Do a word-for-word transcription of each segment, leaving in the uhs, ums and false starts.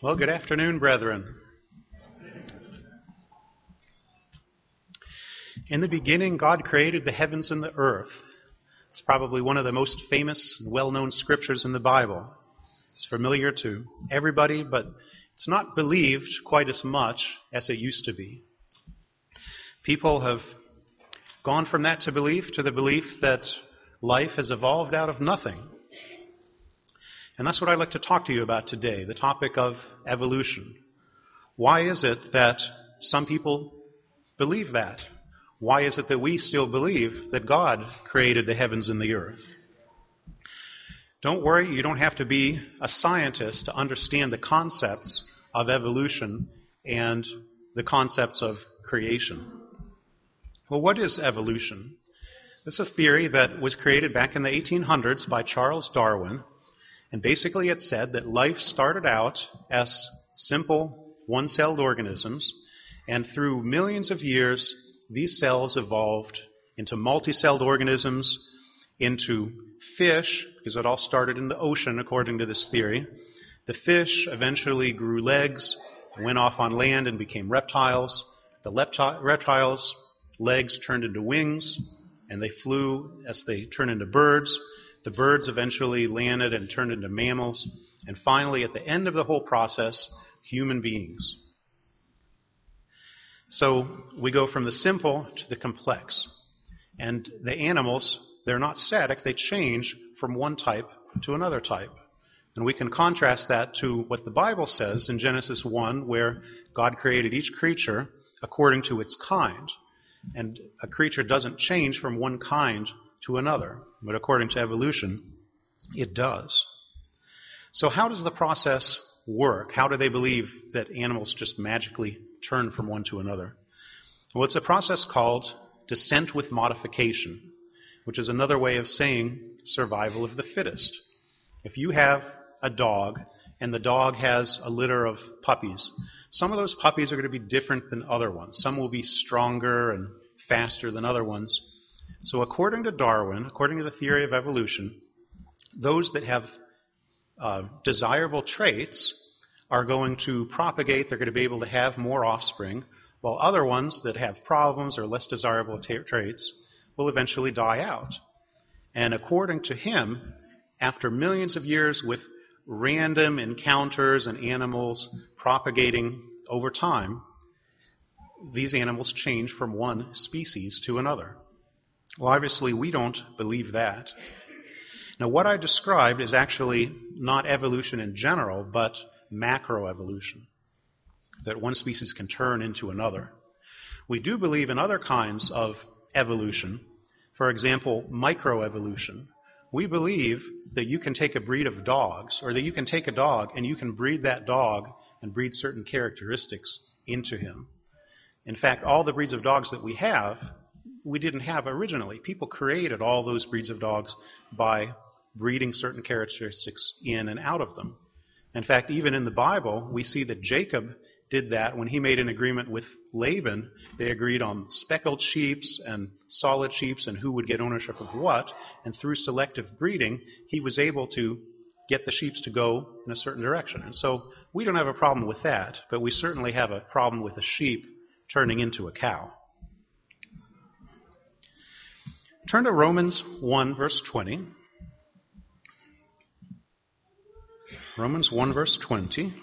Well, good afternoon, brethren. In the beginning, God created the heavens and the earth. It's probably one of the most famous and well-known scriptures in the Bible. It's familiar to everybody, but it's not believed quite as much as it used to be. People have gone from that to belief to the belief that life has evolved out of nothing. And that's what I'd like to talk to you about today, the topic of evolution. Why is it that some people believe that? Why is it that we still believe that God created the heavens and the earth? Don't worry, you don't have to be a scientist to understand the concepts of evolution and the concepts of creation. Well, what is evolution? This is a theory that was created back in the eighteen hundreds by Charles Darwin. And basically it said that life started out as simple one-celled organisms, and through millions of years, these cells evolved into multi-celled organisms, into fish, because it all started in the ocean according to this theory. The fish eventually grew legs, went off on land and became reptiles. The lepti- reptiles' legs turned into wings, and they flew as they turned into birds. The birds eventually landed and turned into mammals. And finally, at the end of the whole process, human beings. So we go from the simple to the complex. And the animals, they're not static. They change from one type to another type. And we can contrast that to what the Bible says in Genesis one, where God created each creature according to its kind. And a creature doesn't change from one kind to another, but according to evolution, it does. So how does the process work? How do they believe that animals just magically turn from one to another? Well, it's a process called descent with modification, which is another way of saying survival of the fittest. If you have a dog, and the dog has a litter of puppies, some of those puppies are going to be different than other ones. Some will be stronger and faster than other ones. So according to Darwin, according to the theory of evolution, those that have uh, desirable traits are going to propagate. They're going to be able to have more offspring, while other ones that have problems or less desirable ta- traits will eventually die out. And according to him, after millions of years with random encounters and animals propagating over time, these animals change from one species to another. Well, obviously, we don't believe that. Now, what I described is actually not evolution in general, but macroevolution, that one species can turn into another. We do believe in other kinds of evolution. For example, microevolution. We believe that you can take a breed of dogs, or that you can take a dog and you can breed that dog and breed certain characteristics into him. In fact, all the breeds of dogs that we have, we didn't have originally. People created all those breeds of dogs by breeding certain characteristics in and out of them. In fact, even in the Bible, we see that Jacob did that when he made an agreement with Laban. They agreed on speckled sheep and solid sheep and who would get ownership of what. And through selective breeding, he was able to get the sheep to go in a certain direction. And so we don't have a problem with that, but we certainly have a problem with a sheep turning into a cow. Turn to Romans one, verse twenty. Romans one, verse twenty.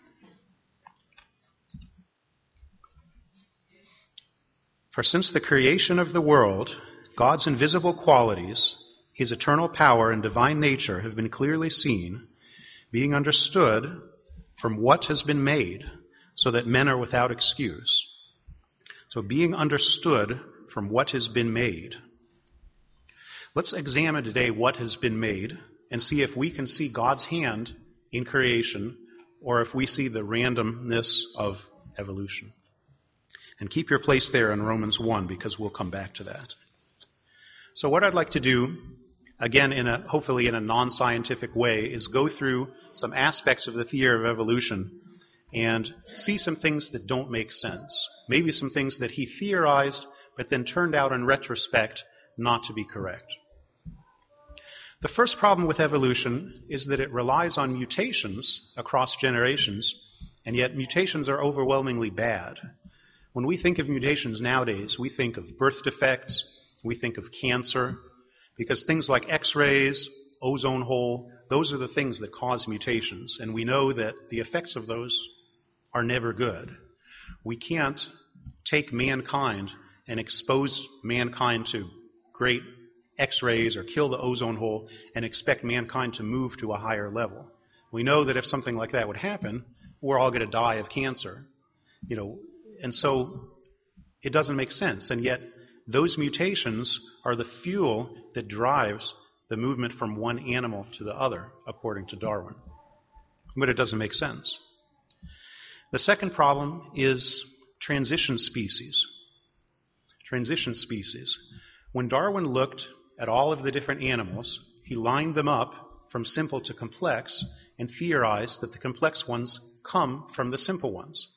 For since the creation of the world, God's invisible qualities, his eternal power and divine nature have been clearly seen, being understood from what has been made, so that men are without excuse. So being understood from what has been made. Let's examine today what has been made and see if we can see God's hand in creation or if we see the randomness of evolution. And keep your place there in Romans one because we'll come back to that. So what I'd like to do, again, in a hopefully in a non-scientific way, is go through some aspects of the theory of evolution and see some things that don't make sense. Maybe some things that he theorized but then turned out in retrospect not to be correct. The first problem with evolution is that it relies on mutations across generations And yet mutations are overwhelmingly bad. When we think of mutations nowadays, we think of birth defects, we think of cancer, because things like X-rays, ozone hole, those are the things that cause mutations. And we know that the effects of those are never good. We can't take mankind and expose mankind to great X-rays or kill the ozone hole and expect mankind to move to a higher level. We know that if something like that would happen, we're all going to die of cancer. You know, and so it doesn't make sense. And yet those mutations are the fuel that drives the movement from one animal to the other, according to Darwin. But it doesn't make sense. The second problem is transition species. Transition species. When Darwin looked at all of the different animals, he lined them up from simple to complex and theorized that the complex ones come from the simple ones.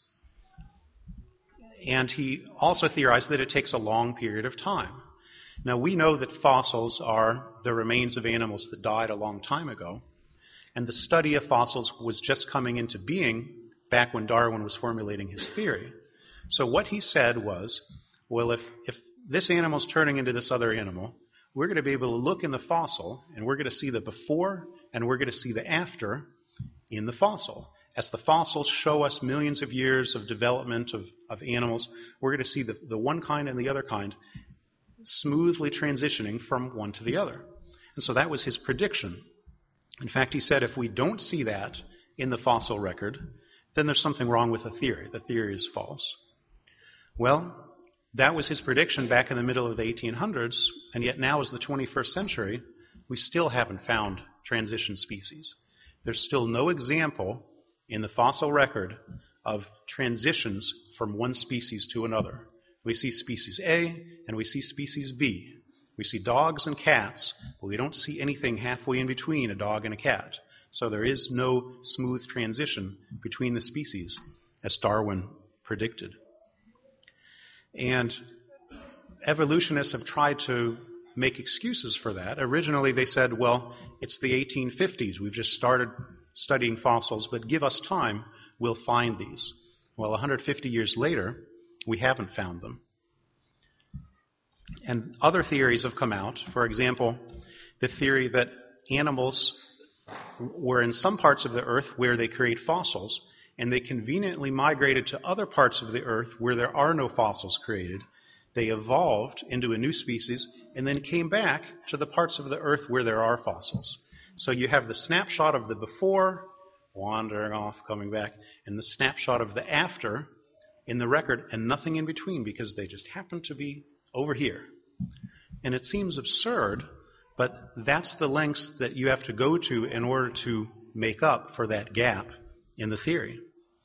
And he also theorized that it takes a long period of time. Now, we know that fossils are the remains of animals that died a long time ago, and the study of fossils was just coming into being back when Darwin was formulating his theory. So what he said was, well, if, if this animal's turning into this other animal, we're going to be able to look in the fossil, and we're going to see the before, and we're going to see the after in the fossil. As the fossils show us millions of years of development of, of animals, we're going to see the, the one kind and the other kind smoothly transitioning from one to the other. And so that was his prediction. In fact, he said if we don't see that in the fossil record, then there's something wrong with the theory. The theory is false. Well, that was his prediction back in the middle of the eighteen hundreds, and yet now as the twenty-first century, we still haven't found transition species. There's still no example in the fossil record of transitions from one species to another. We see species A and we see species B. We see dogs and cats, but we don't see anything halfway in between a dog and a cat. So there is no smooth transition between the species, as Darwin predicted. And evolutionists have tried to make excuses for that. Originally they said, well, it's the eighteen fifties. We've just started studying fossils, but give us time, we'll find these. Well, one hundred fifty years later, we haven't found them. And other theories have come out. For example, the theory that animals were in some parts of the earth where they create fossils, and they conveniently migrated to other parts of the earth where there are no fossils created. They evolved into a new species and then came back to the parts of the earth where there are fossils. So you have the snapshot of the before, wandering off, coming back, and the snapshot of the after in the record, and nothing in between because they just happen to be over here. And it seems absurd, but that's the lengths that you have to go to in order to make up for that gap in the theory.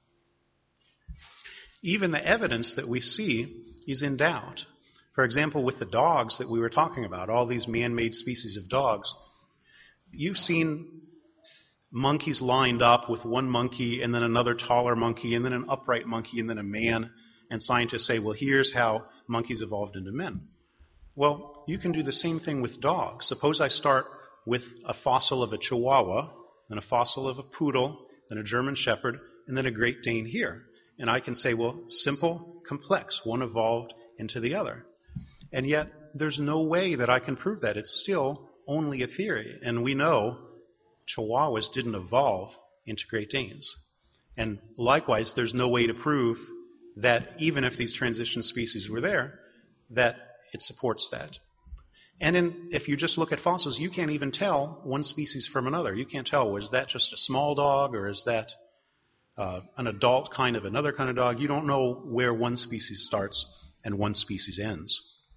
Even the evidence that we see is in doubt. For example, with the dogs that we were talking about, all these man-made species of dogs, you've seen monkeys lined up with one monkey and then another taller monkey and then an upright monkey and then a man, and scientists say, well, here's how monkeys evolved into men. Well, you can do the same thing with dogs. Suppose I start with a fossil of a Chihuahua, then a fossil of a poodle, then a German Shepherd, and then a Great Dane here. And I can say, well, simple, complex, one evolved into the other. And yet, there's no way that I can prove that. It's still only a theory. And we know Chihuahuas didn't evolve into Great Danes. And likewise, there's no way to prove that even if these transition species were there, that it supports that. And in, if you just look at fossils, you can't even tell one species from another. You can't tell, was that just a small dog, or is that uh, an adult kind of another kind of dog? You don't know where one species starts and one species ends.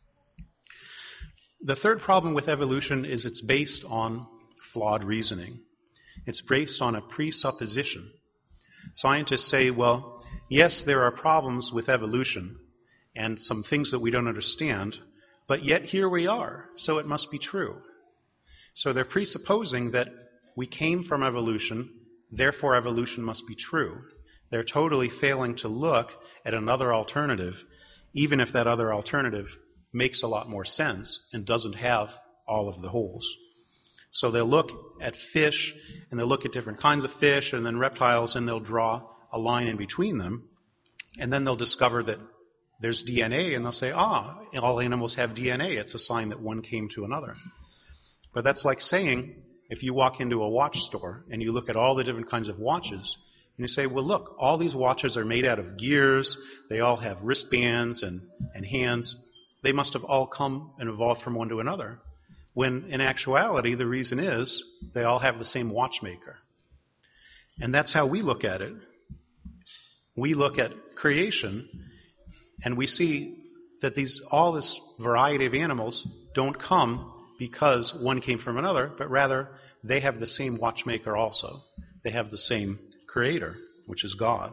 The third problem with evolution is it's based on flawed reasoning. It's based on a presupposition. Scientists say, well, yes, there are problems with evolution and some things that we don't understand, but yet here we are, so it must be true. So they're presupposing that we came from evolution, therefore evolution must be true. They're totally failing to look at another alternative, even if that other alternative makes a lot more sense and doesn't have all of the holes. So they'll look at fish, and they'll look at different kinds of fish and then reptiles, and they'll draw a line in between them, and then they'll discover that there's D N A, and they'll say, ah, all animals have D N A. It's a sign that one came to another. But that's like saying, if you walk into a watch store and you look at all the different kinds of watches, and you say, well, look, all these watches are made out of gears. They all have wristbands and, and hands. They must have all come and evolved from one to another. When in actuality, the reason is they all have the same watchmaker. And that's how we look at it. We look at creation, and we see that these all this variety of animals don't come because one came from another, but rather they have the same watchmaker also. They have the same creator, which is God.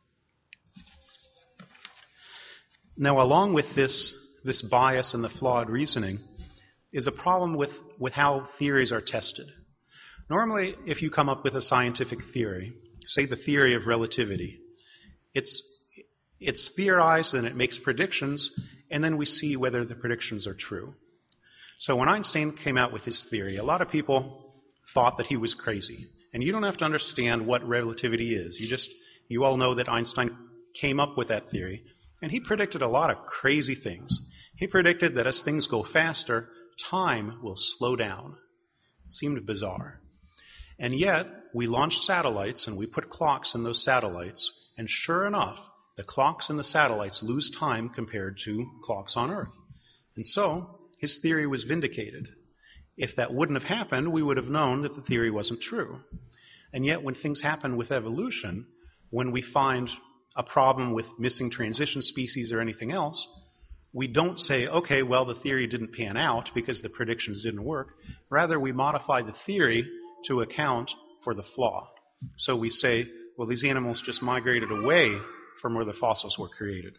Now, along with this, this bias and the flawed reasoning is a problem with, with how theories are tested. Normally, if you come up with a scientific theory, say the theory of relativity, it's, it's theorized and it makes predictions, and then we see whether the predictions are true. So when Einstein came out with his theory, a lot of people thought that he was crazy. And you don't have to understand what relativity is. You just, you all know that Einstein came up with that theory, and he predicted a lot of crazy things. He predicted that as things go faster, time will slow down. It seemed bizarre. And yet, we launched satellites and we put clocks in those satellites, and sure enough, the clocks in the satellites lose time compared to clocks on Earth. And so, his theory was vindicated. If that wouldn't have happened, we would have known that the theory wasn't true. And yet, when things happen with evolution, when we find a problem with missing transition species or anything else, we don't say, okay, well, the theory didn't pan out because the predictions didn't work. Rather, we modify the theory to account for the flaw. So we say, well, these animals just migrated away from where the fossils were created.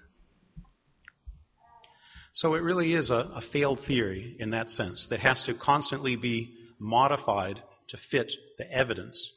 So it really is a, a failed theory in that sense that has to constantly be modified to fit the evidence.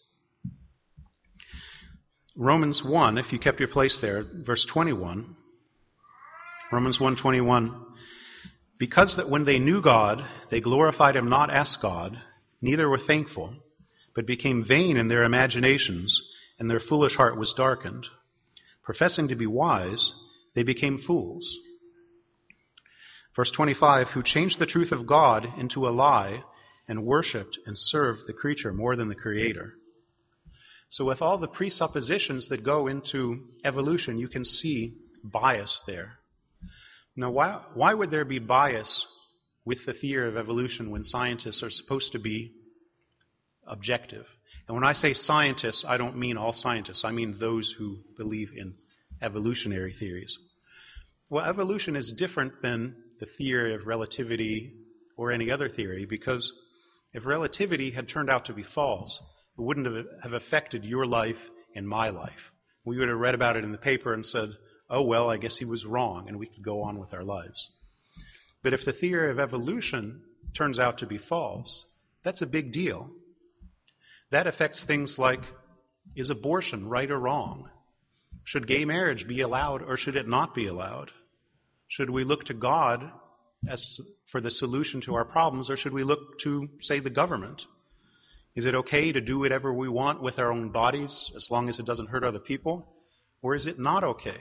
Romans one, if you kept your place there, verse twenty-one, Romans one twenty-one, because that when they knew God, they glorified him not as God, neither were thankful, but became vain in their imaginations, and their foolish heart was darkened. Professing to be wise, they became fools. Verse twenty-five, who changed the truth of God into a lie and worshipped and served the creature more than the Creator. So with all the presuppositions that go into evolution, you can see bias there. Now, why, why would there be bias with the theory of evolution when scientists are supposed to be objective? And when I say scientists, I don't mean all scientists. I mean those who believe in evolutionary theories. Well, evolution is different than the theory of relativity or any other theory, because if relativity had turned out to be false, it wouldn't have affected your life and my life. We would have read about it in the paper and said, oh, well, I guess he was wrong, and we could go on with our lives. But if the theory of evolution turns out to be false, that's a big deal. That affects things like, is abortion right or wrong? Should gay marriage be allowed or should it not be allowed? Should we look to God as for the solution to our problems, or should we look to, say, the government? Is it okay to do whatever we want with our own bodies as long as it doesn't hurt other people? Or is it not okay?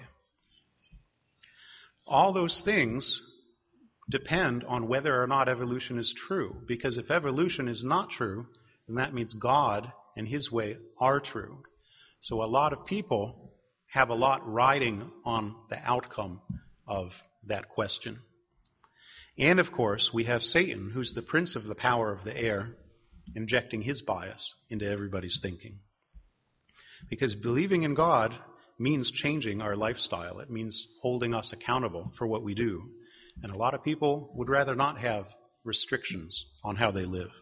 All those things depend on whether or not evolution is true. Because if evolution is not true, then that means God and his way are true. So a lot of people have a lot riding on the outcome of that question. And of course, we have Satan, who's the prince of the power of the air, injecting his bias into everybody's thinking. Because believing in God means changing our lifestyle. It means holding us accountable for what we do. And a lot of people would rather not have restrictions on how they live.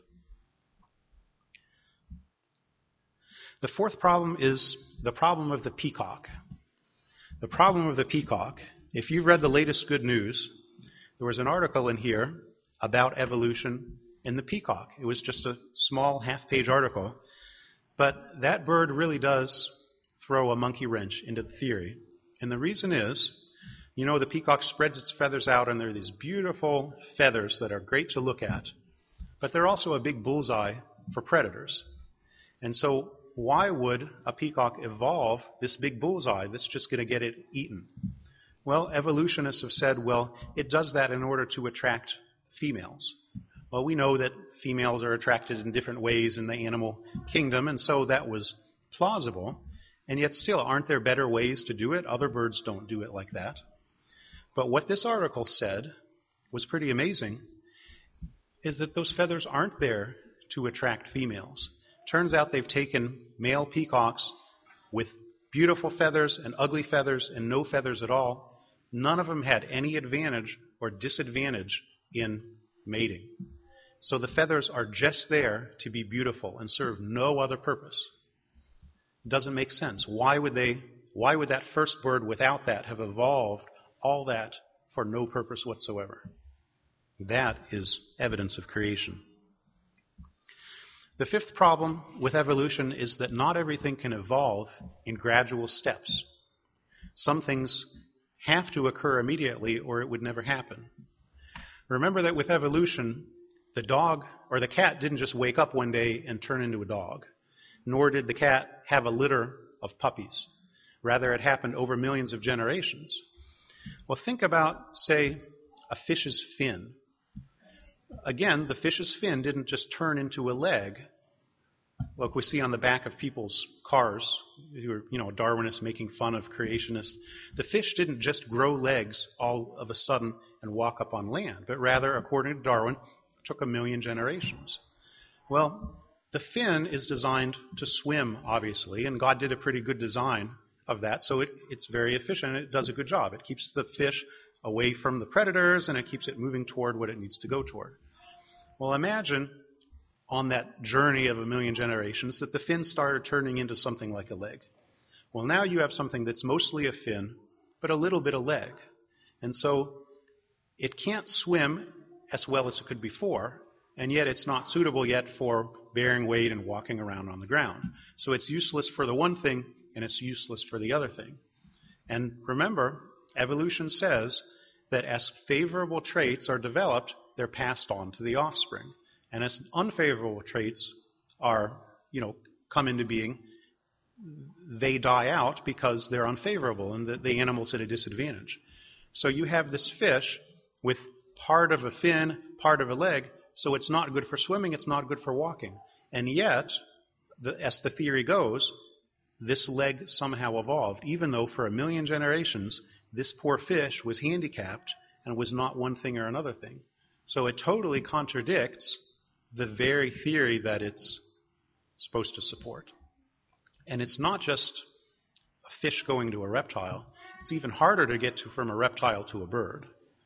The fourth problem is the problem of the peacock. The problem of the peacock, if you've read the latest Good News, there was an article in here about evolution in the peacock. It was just a small half-page article. But that bird really does throw a monkey wrench into the theory. And the reason is, you know, the peacock spreads its feathers out, and they're these beautiful feathers that are great to look at. But they're also a big bullseye for predators. And so why would a peacock evolve this big bullseye that's just going to get it eaten? Well, evolutionists have said, well, it does that in order to attract females. Well, we know that females are attracted in different ways in the animal kingdom, and so that was plausible. And yet still, aren't there better ways to do it? Other birds don't do it like that. But what this article said was pretty amazing, is that those feathers aren't there to attract females. Turns out they've taken male peacocks with beautiful feathers and ugly feathers and no feathers at all. None of them had any advantage or disadvantage in mating. So the feathers are just there to be beautiful and serve no other purpose. It doesn't make sense. Why would they, why would that first bird without that have evolved all that for no purpose whatsoever? That is evidence of creation. The fifth problem with evolution is that not everything can evolve in gradual steps. Some things have to occur immediately or it would never happen. Remember that with evolution, the dog or the cat didn't just wake up one day and turn into a dog, nor did the cat have a litter of puppies. Rather, it happened over millions of generations. Well, think about, say, a fish's fin. Again, the fish's fin didn't just turn into a leg. Like we see on the back of people's cars, who are, you know, Darwinists making fun of creationists. The fish didn't just grow legs all of a sudden and walk up on land, but rather, according to Darwin, it took a million generations. Well, the fin is designed to swim, obviously, and God did a pretty good design of that, so it, it's very efficient and it does a good job. It keeps the fish away from the predators and it keeps it moving toward what it needs to go toward. Well, imagine on that journey of a million generations that the fin started turning into something like a leg. Well, now you have something that's mostly a fin, but a little bit of leg. And so it can't swim as well as it could before, and yet it's not suitable yet for bearing weight and walking around on the ground. So it's useless for the one thing, and it's useless for the other thing. And remember, evolution says that as favorable traits are developed, they're passed on to the offspring. And as unfavorable traits are, you know, come into being, they die out because they're unfavorable and the, the animal's at a disadvantage. So you have this fish with part of a fin, part of a leg, so it's not good for swimming, it's not good for walking. And yet, the, as the theory goes, this leg somehow evolved, even though for a million generations, this poor fish was handicapped and was not one thing or another thing. So it totally contradicts the very theory that it's supposed to support. And it's not just a fish going to a reptile. It's even harder to get to from a reptile to a bird.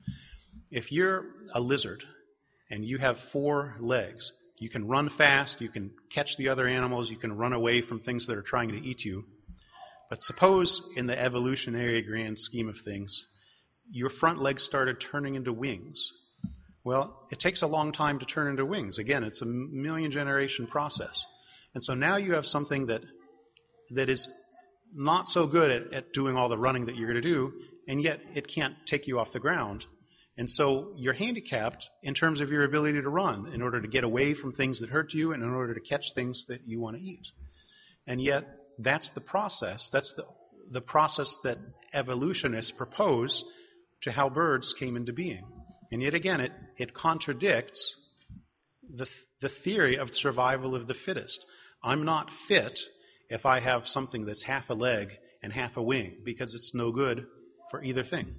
If you're a lizard and you have four legs, you can run fast, you can catch the other animals, you can run away from things that are trying to eat you. But suppose in the evolutionary grand scheme of things, your front legs started turning into wings. Well, it takes a long time to turn into wings. Again, it's a million generation process. And so now you have something that that is not so good at, at doing all the running that you're going to do, and yet it can't take you off the ground. And so you're handicapped in terms of your ability to run in order to get away from things that hurt you and in order to catch things that you want to eat. And yet that's the process. That's the, the process that evolutionists propose to how birds came into being. And yet again, it, it contradicts the, the theory of survival of the fittest. I'm not fit if I have something that's half a leg and half a wing, because it's no good for either thing.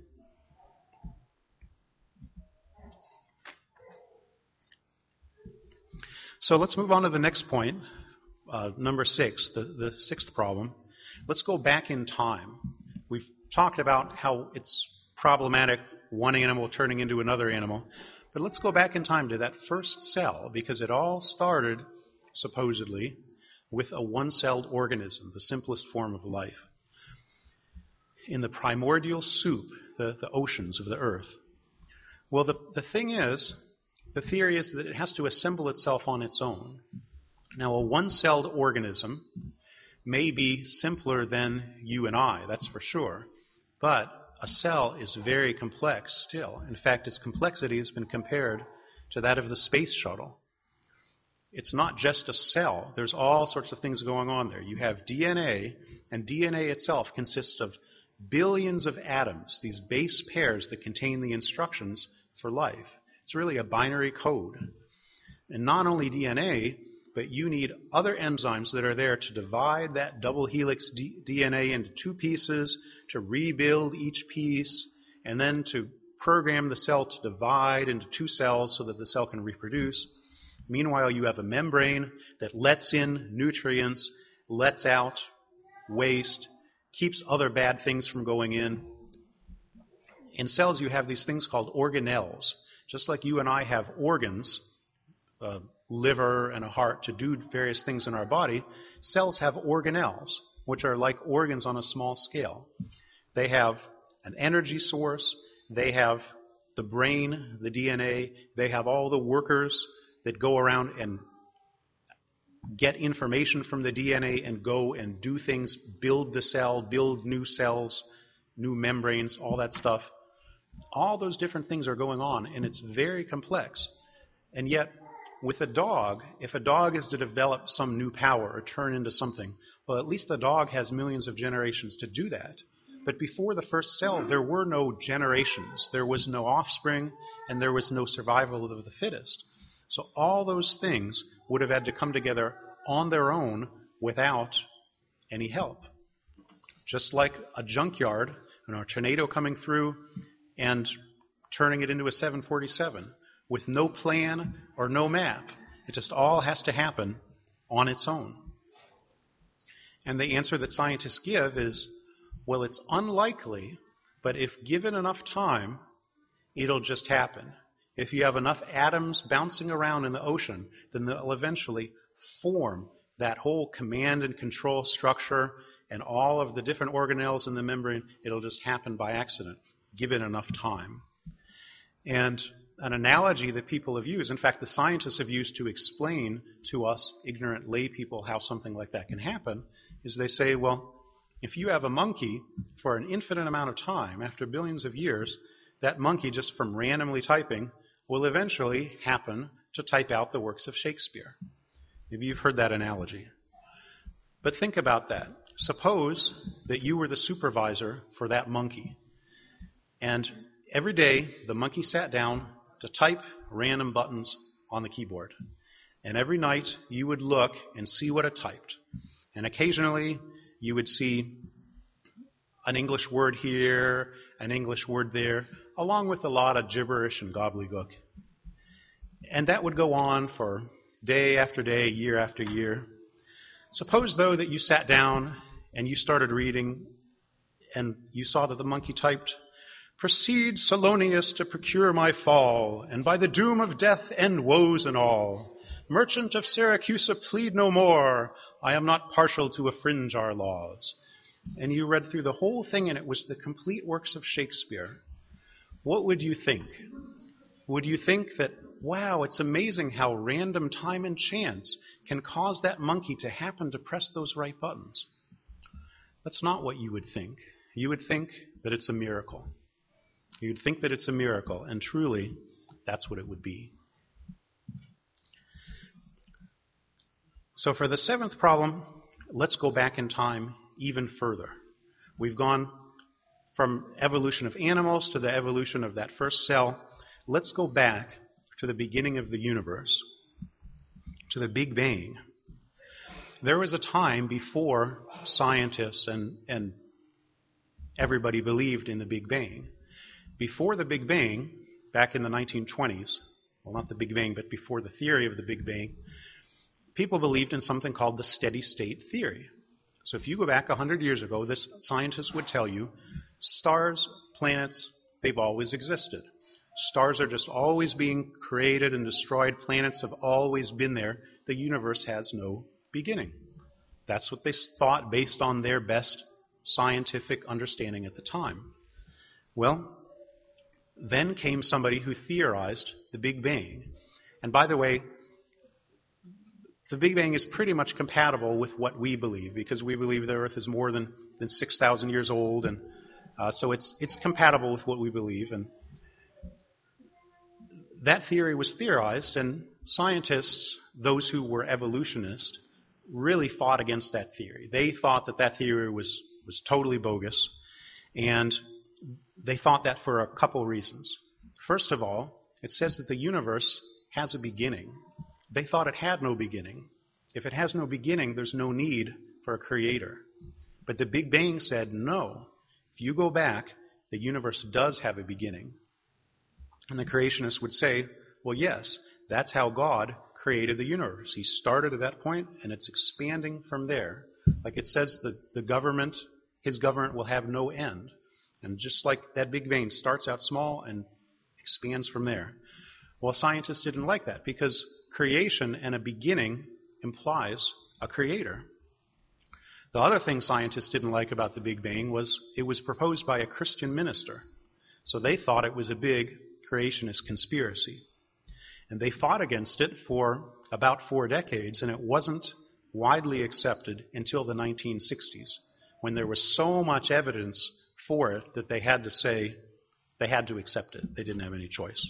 So let's move on to the next point, uh, number six, the, the sixth problem. Let's go back in time. We've talked about how it's problematic, one animal turning into another animal. But let's go back in time to that first cell, because it all started, supposedly, with a one-celled organism, the simplest form of life. In the primordial soup, the, the oceans of the earth. Well, the, the thing is, the theory is that it has to assemble itself on its own. Now, a one-celled organism may be simpler than you and I, that's for sure, but a cell is very complex still. In fact, its complexity has been compared to that of the space shuttle. it's not just a cell. There's all sorts of things going on there. You have D N A, and D N A itself consists of billions of atoms, these base pairs that contain the instructions for life. It's really a binary code. And not only D N A, but you need other enzymes that are there to divide that double helix D- DNA into two pieces, to rebuild each piece, and then to program the cell to divide into two cells so that the cell can reproduce. Meanwhile, you have a membrane that lets in nutrients, lets out waste, keeps other bad things from going in. In cells, you have these things called organelles. Just like you and I have organs, a liver and a heart, to do various things in our body, cells have organelles, which are like organs on a small scale. They have an energy source. They have the brain, the D N A. They have all the workers that go around and get information from the D N A and go and do things, build the cell, build new cells, new membranes, all that stuff. All those different things are going on, and it's very complex. And yet, with a dog, if a dog is to develop some new power or turn into something, well, at least the dog has millions of generations to do that. But before the first cell, there were no generations. There was no offspring, and there was no survival of the fittest. So all those things would have had to come together on their own without any help. Just like a junkyard, you know, a tornado coming through and turning it into a seven forty-seven with no plan or no map. It just all has to happen on its own. And the answer that scientists give is, well, it's unlikely, but if given enough time, it'll just happen. If you have enough atoms bouncing around in the ocean, then they'll eventually form that whole command and control structure and all of the different organelles in the membrane. It'll just happen by accident, given enough time. And an analogy that people have used, in fact, the scientists have used to explain to us ignorant lay people how something like that can happen, is they say, well, if you have a monkey for an infinite amount of time, after billions of years, that monkey, just from randomly typing, will eventually happen to type out the works of Shakespeare. Maybe you've heard that analogy. But think about that. Suppose that you were the supervisor for that monkey, and every day the monkey sat down to type random buttons on the keyboard. And every night you would look and see what it typed. And occasionally you would see an English word here, an English word there, along with a lot of gibberish and gobbledygook. And that would go on for day after day, year after year. Suppose, though, that you sat down and you started reading and you saw that the monkey typed, "Proceed, Salonius, to procure my fall, and by the doom of death end woes and all. Merchant of Syracuse, plead no more. I am not partial to affringe our laws." And you read through the whole thing, and it was the complete works of Shakespeare. What would you think? Would you think that, wow, it's amazing how random time and chance can cause that monkey to happen to press those right buttons? That's not what you would think. You would think that it's a miracle. You'd think that it's a miracle, and truly, that's what it would be. So for the seventh problem, let's go back in time even further. We've gone from evolution of animals to the evolution of that first cell. Let's go back to the beginning of the universe, to the Big Bang. There was a time before scientists and, and everybody believed in the Big Bang. Before the Big Bang, back in the nineteen twenties, well, not the Big Bang, but before the theory of the Big Bang, people believed in something called the steady state theory. So if you go back one hundred years ago, this scientist would tell you stars, planets, they've always existed. Stars are just always being created and destroyed. Planets have always been there. The universe has no beginning. That's what they thought based on their best scientific understanding at the time. Well, then came somebody who theorized the Big Bang. And by the way, the Big Bang is pretty much compatible with what we believe, because we believe the Earth is more than, than six thousand years old, and uh, so it's it's compatible with what we believe. And that theory was theorized, and scientists, those who were evolutionists, really fought against that theory. They thought that that theory was, was totally bogus, and they thought that for a couple reasons. First of all, it says that the universe has a beginning. They thought it had no beginning. If it has no beginning, there's no need for a creator. But the Big Bang said, no, if you go back, the universe does have a beginning. And the creationists would say, well, yes, that's how God created the universe. He started at that point, and it's expanding from there. Like it says, the, the government, his government will have no end. And just like that Big Bang starts out small and expands from there. Well, scientists didn't like that because creation and a beginning implies a creator. The other thing scientists didn't like about the Big Bang was it was proposed by a Christian minister. So they thought it was a big creationist conspiracy. And they fought against it for about four decades, and it wasn't widely accepted until the nineteen sixties, when there was so much evidence for it that they had to say they had to accept it. They didn't have any choice.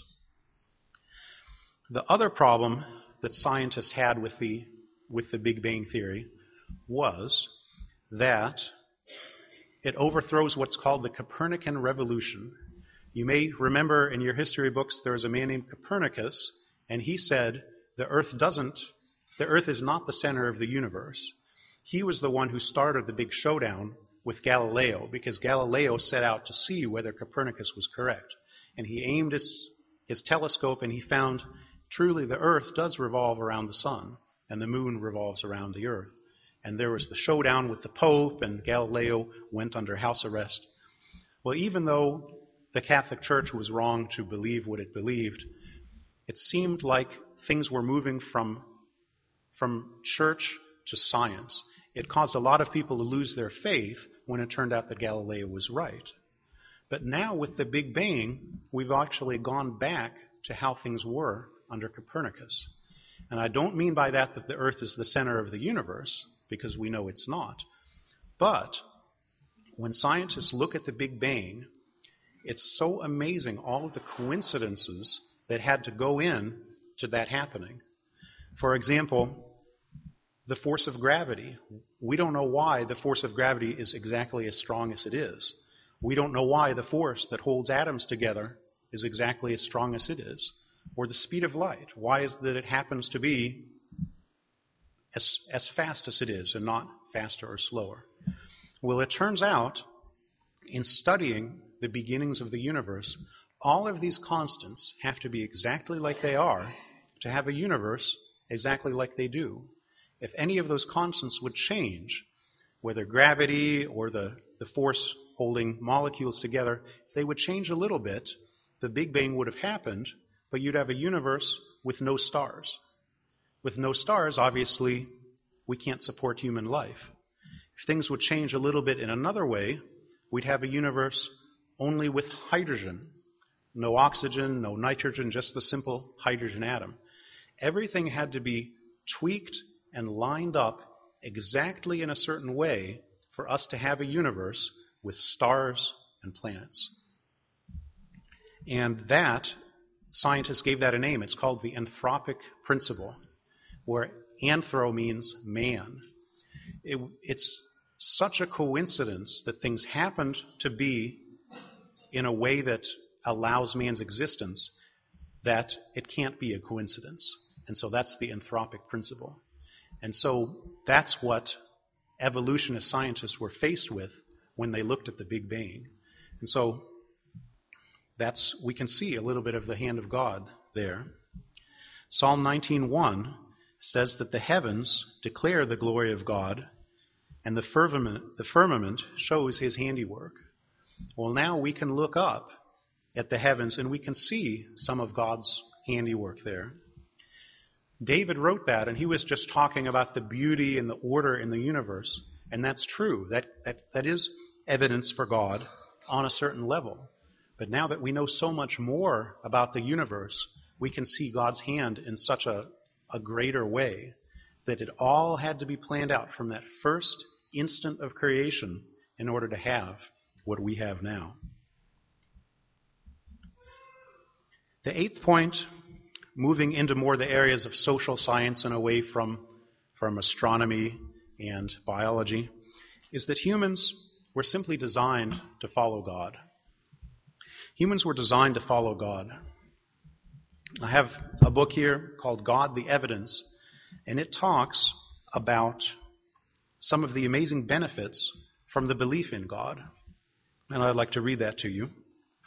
The other problem that scientists had with the with the Big Bang theory was that it overthrows what's called the Copernican revolution. You may remember in your history books there was a man named Copernicus, and he said the earth doesn't, the earth is not the center of the universe. He was the one who started the big showdown with Galileo, because Galileo set out to see whether Copernicus was correct. And he aimed his, his telescope and he found truly the earth does revolve around the sun, and the moon revolves around the earth. And there was the showdown with the Pope, and Galileo went under house arrest. Well, even though the Catholic Church was wrong to believe what it believed, it seemed like things were moving from, from church to science. It caused a lot of people to lose their faith when it turned out that Galileo was right. But now with the Big Bang, we've actually gone back to how things were under Copernicus. And I don't mean by that that the earth is the center of the universe, because we know it's not. But when scientists look at the Big Bang, it's so amazing all of the coincidences that had to go in to that happening. For example, the force of gravity. We don't know why the force of gravity is exactly as strong as it is. We don't know why the force that holds atoms together is exactly as strong as it is. Or the speed of light. Why is it that it happens to be as, as fast as it is and not faster or slower? Well, it turns out, in studying the beginnings of the universe, all of these constants have to be exactly like they are to have a universe exactly like they do. If any of those constants would change, whether gravity or the, the force holding molecules together, if they would change a little bit, the Big Bang would have happened, but you'd have a universe with no stars. With no stars, obviously, we can't support human life. If things would change a little bit in another way, we'd have a universe only with hydrogen. No oxygen, no nitrogen, just the simple hydrogen atom. Everything had to be tweaked and lined up exactly in a certain way for us to have a universe with stars and planets. And that, scientists gave that a name. It's called the anthropic principle, where anthro means man. It, it's such a coincidence that things happened to be in a way that allows man's existence that it can't be a coincidence. And so that's the anthropic principle. And so that's what evolutionist scientists were faced with when they looked at the Big Bang. And so that's, we can see a little bit of the hand of God there. Psalm nineteen one says that the heavens declare the glory of God, and the firmament, the firmament shows his handiwork. Well, now we can look up at the heavens and we can see some of God's handiwork there. David wrote that, and he was just talking about the beauty and the order in the universe. And that's true. That, that, that is evidence for God on a certain level. But now that we know so much more about the universe, we can see God's hand in such a, a greater way that it all had to be planned out from that first instant of creation in order to have what we have now. The eighth point moving into more the areas of social science and away from, from astronomy and biology, is that humans were simply designed to follow God. Humans were designed to follow God. I have a book here called God, the Evidence, and it talks about some of the amazing benefits from the belief in God. And I'd like to read that to you.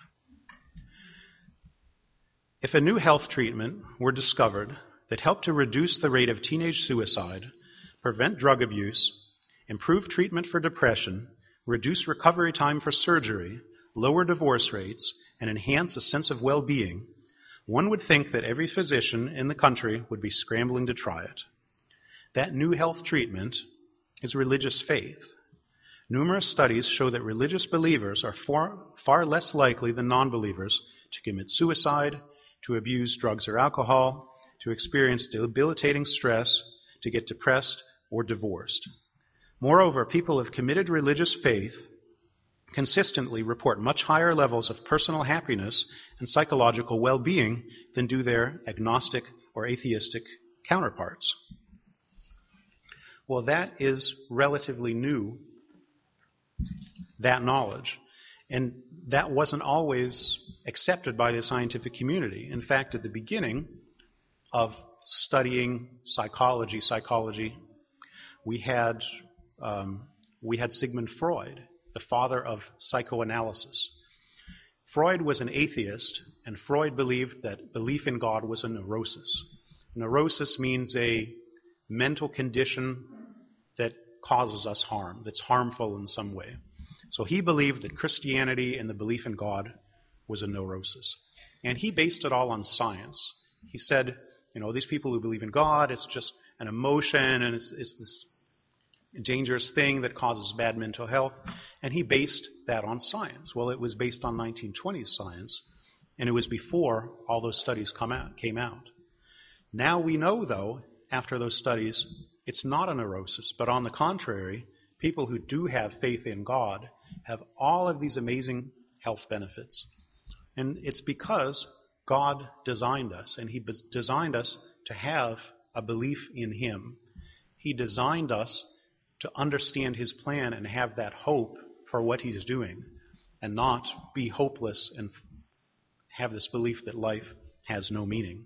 If a new health treatment were discovered that helped to reduce the rate of teenage suicide, prevent drug abuse, improve treatment for depression, reduce recovery time for surgery, lower divorce rates, and enhance a sense of well-being, one would think that every physician in the country would be scrambling to try it. That new health treatment is religious faith. Numerous studies show that religious believers are far, far less likely than non-believers to commit suicide, to abuse drugs or alcohol, to experience debilitating stress, to get depressed or divorced. Moreover, people of committed religious faith consistently report much higher levels of personal happiness and psychological well-being than do their agnostic or atheistic counterparts. Well, that is relatively new, that knowledge. And that wasn't always accepted by the scientific community. In fact, at the beginning of studying psychology, psychology, we had um, we had Sigmund Freud, the father of psychoanalysis. Freud was an atheist, and Freud believed that belief in God was a neurosis. Neurosis means a mental condition that causes us harm, that's harmful in some way. So he believed that Christianity and the belief in God was a neurosis. And he based it all on science. He said, you know, these people who believe in God, it's just an emotion, and it's, it's this dangerous thing that causes bad mental health. And he based that on science. Well, it was based on nineteen twenties science, and it was before all those studies come out, came out. Now we know, though, after those studies, it's not a neurosis, but on the contrary, people who do have faith in God have all of these amazing health benefits. And it's because God designed us, and He designed us to have a belief in Him. He designed us to understand His plan and have that hope for what He's doing, and not be hopeless and have this belief that life has no meaning.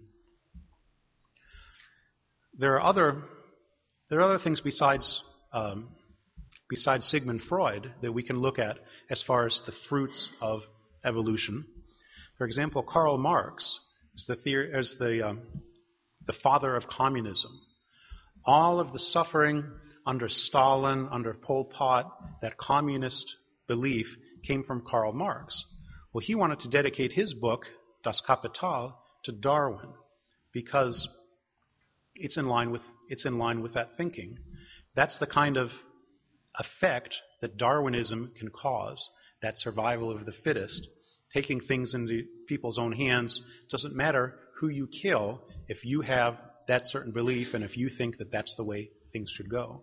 There are other, there are other things besides um, besides Sigmund Freud that we can look at as far as the fruits of evolution. For example, Karl Marx is the theory, is the um, the father of communism. All of the suffering under Stalin, under Pol Pot, that communist belief came from Karl Marx. Well, he wanted to dedicate his book, Das Kapital, to Darwin because it's in line with it's in line with that thinking. That's the kind of effect that Darwinism can cause, that survival of the fittest, taking things into people's own hands. It doesn't matter who you kill if you have that certain belief and if you think that that's the way things should go.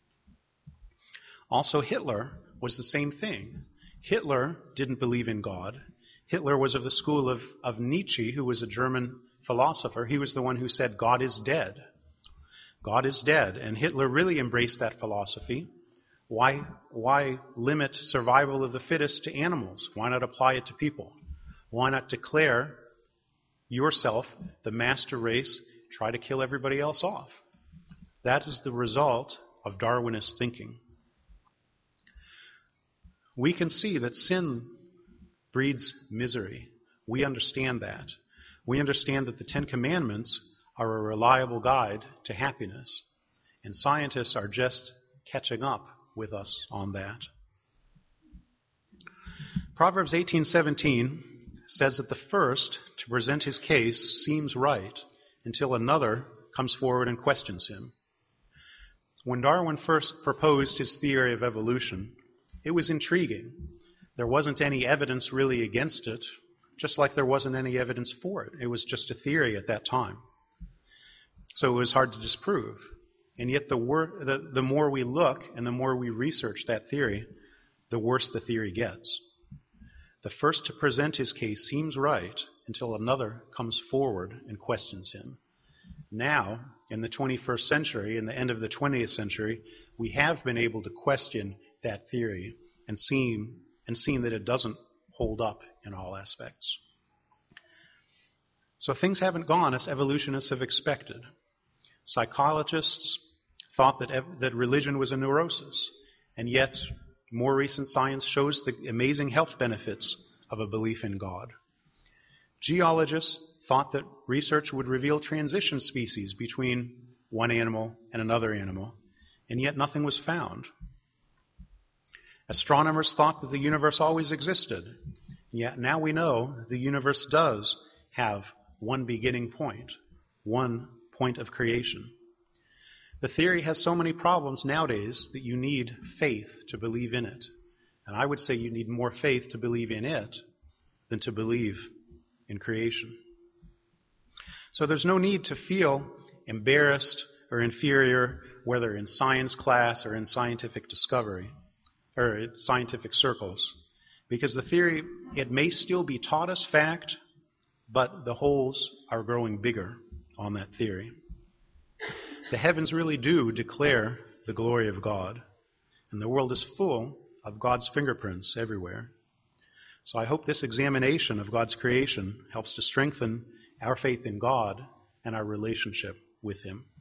Also, Hitler was the same thing. Hitler didn't believe in God. Hitler was of the school of, of Nietzsche, who was a German philosopher. He was the one who said, God is dead. God is dead. And Hitler really embraced that philosophy. Why, why limit survival of the fittest to animals? Why not apply it to people? Why not declare yourself the master race, try to kill everybody else off? That is the result of Darwinist thinking. We can see that sin breeds misery. We understand that. We understand that the Ten Commandments are a reliable guide to happiness. And scientists are just catching up with us on that. Proverbs eighteen seventeen says that the first to present his case seems right until another comes forward and questions him. When Darwin first proposed his theory of evolution, it was intriguing. There wasn't any evidence really against it, just like there wasn't any evidence for it. It was just a theory at that time. So it was hard to disprove. And yet the, wor- the, the more we look and the more we research that theory, the worse the theory gets. The first to present his case seems right until another comes forward and questions him. Now, in the twenty-first century, in the end of the twentieth century, we have been able to question that theory and seen, and seen that it doesn't hold up in all aspects. So things haven't gone as evolutionists have expected. Psychologists thought that, ev- that religion was a neurosis, and yet more recent science shows the amazing health benefits of a belief in God. Geologists thought that research would reveal transition species between one animal and another animal, and yet nothing was found. Astronomers thought that the universe always existed, and yet now we know the universe does have one beginning point, one point of creation. The theory has so many problems nowadays that you need faith to believe in it. And I would say you need more faith to believe in it than to believe in creation. So there's no need to feel embarrassed or inferior, whether in science class or in scientific discovery, or in scientific circles, because the theory, it may still be taught as fact, but the holes are growing bigger on that theory. The heavens really do declare the glory of God, and the world is full of God's fingerprints everywhere. So I hope this examination of God's creation helps to strengthen our faith in God and our relationship with Him.